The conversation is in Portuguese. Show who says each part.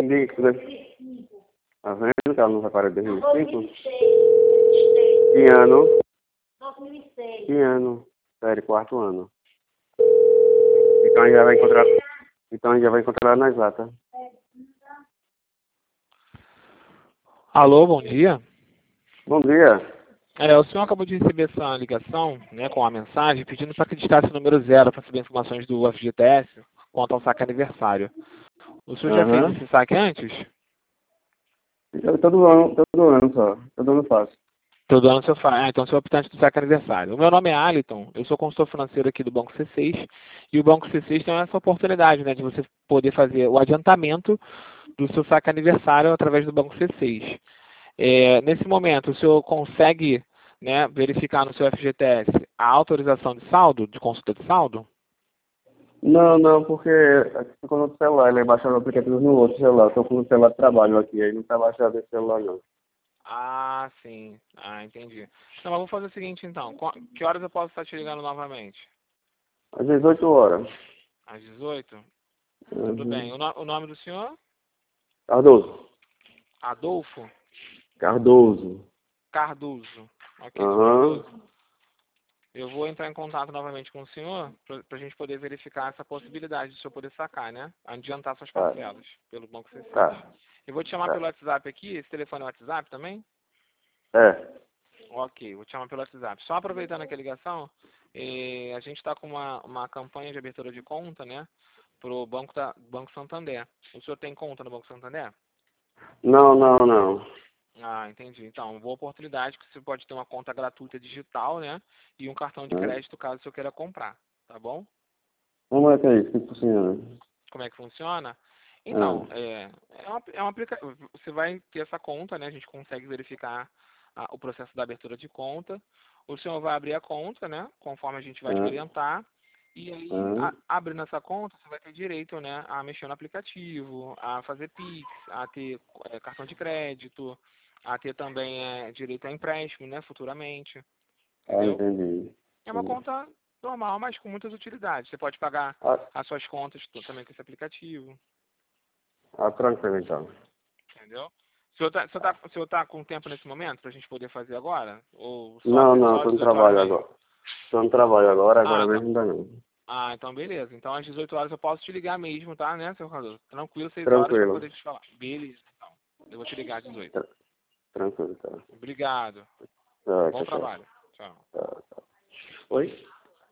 Speaker 1: Indica, tá vendo que ela não vai parar de 2005? Que ano? 2006. Que ano? Sério, quarto ano. Então a gente já vai encontrar. Então a gente já vai encontrar nas datas.
Speaker 2: Alô, bom dia.
Speaker 1: Bom dia.
Speaker 2: O senhor acabou de receber essa ligação, né, com a mensagem, pedindo para acreditar esse número 0 para saber informações do FGTS quanto ao saque aniversário. O senhor já fez
Speaker 1: Aham.
Speaker 2: esse saque antes?
Speaker 1: Todo ano só. Todo ano faço.
Speaker 2: Todo ano o senhor faz. Então o senhor é optante do saque aniversário. O meu nome é Aliton, eu sou consultor financeiro aqui do Banco C6, e o Banco C6 tem essa oportunidade, né, de você poder fazer o adiantamento do seu saque aniversário através do Banco C6. Nesse momento, o senhor consegue, né, verificar no seu FGTS a autorização de saldo, de consulta de saldo?
Speaker 1: Não, porque aqui ficou no celular, ele é baixando o aplicativo no outro celular. Eu tô com o celular de trabalho aqui, aí não tá baixado esse celular não.
Speaker 2: Ah, sim. Ah, entendi. Não, mas vou fazer o seguinte então. Que horas eu posso estar te ligando novamente?
Speaker 1: Às 18 horas.
Speaker 2: Às 18? Tudo bem.
Speaker 1: Uhum.
Speaker 2: O nome do senhor?
Speaker 1: Cardoso.
Speaker 2: Adolfo
Speaker 1: Cardoso.
Speaker 2: Cardoso. Ok, senhor
Speaker 1: Aham.
Speaker 2: Cardoso. Eu vou entrar em contato novamente com o senhor para a gente poder verificar essa possibilidade de o senhor poder sacar, né? Adiantar suas
Speaker 1: Tá,
Speaker 2: parcelas pelo Banco C6.
Speaker 1: tá,
Speaker 2: Eu vou te chamar pelo
Speaker 1: tá.
Speaker 2: WhatsApp aqui. Esse telefone é WhatsApp também?
Speaker 1: É.
Speaker 2: Ok, vou te chamar pelo WhatsApp. Só aproveitando aqui a ligação, a gente está com uma campanha de abertura de conta, né? Para o Banco Santander. O senhor tem conta no Banco Santander?
Speaker 1: Não.
Speaker 2: Ah, entendi. Então, uma boa oportunidade que você pode ter uma conta gratuita digital, né? E um cartão de
Speaker 1: É.
Speaker 2: crédito caso o senhor queira comprar, tá bom?
Speaker 1: Como é que é isso? Que funciona?
Speaker 2: Como é que funciona? Então,
Speaker 1: Ah,
Speaker 2: você vai ter essa conta, né? A gente consegue verificar o processo da abertura de conta. O senhor vai abrir a conta, né? Conforme a gente vai te
Speaker 1: ah,
Speaker 2: orientar. E aí,
Speaker 1: ah,
Speaker 2: abrindo essa conta, você vai ter direito, né, a mexer no aplicativo, a fazer Pix, a ter cartão de crédito, a ter também direito a empréstimo, né, futuramente. Entendeu?
Speaker 1: entendi.
Speaker 2: É uma
Speaker 1: Entendi.
Speaker 2: conta normal, mas com muitas utilidades. Você pode pagar
Speaker 1: Ah,
Speaker 2: as suas contas também com esse aplicativo.
Speaker 1: tranquilo então.
Speaker 2: Entendeu? O senhor tá com tempo nesse momento pra gente poder fazer agora? Ou
Speaker 1: Não,
Speaker 2: só
Speaker 1: tô
Speaker 2: às
Speaker 1: no
Speaker 2: 18 horas
Speaker 1: trabalho
Speaker 2: mesmo?
Speaker 1: agora. Tô no trabalho agora,
Speaker 2: Ah,
Speaker 1: agora
Speaker 2: então,
Speaker 1: mesmo ainda não.
Speaker 2: então beleza. Então às 18 horas eu posso te ligar mesmo, tá, né, seu Cardoso? Tranquilo, 6 horas pra
Speaker 1: Tranquilo.
Speaker 2: poder te falar. Beleza, então. Eu vou te ligar às 18.
Speaker 1: Tra- Tranquilo, tá.
Speaker 2: Obrigado.
Speaker 1: Tá,
Speaker 2: Bom
Speaker 1: tchau, tchau.
Speaker 2: trabalho. Tchau.
Speaker 1: Tá. Oi?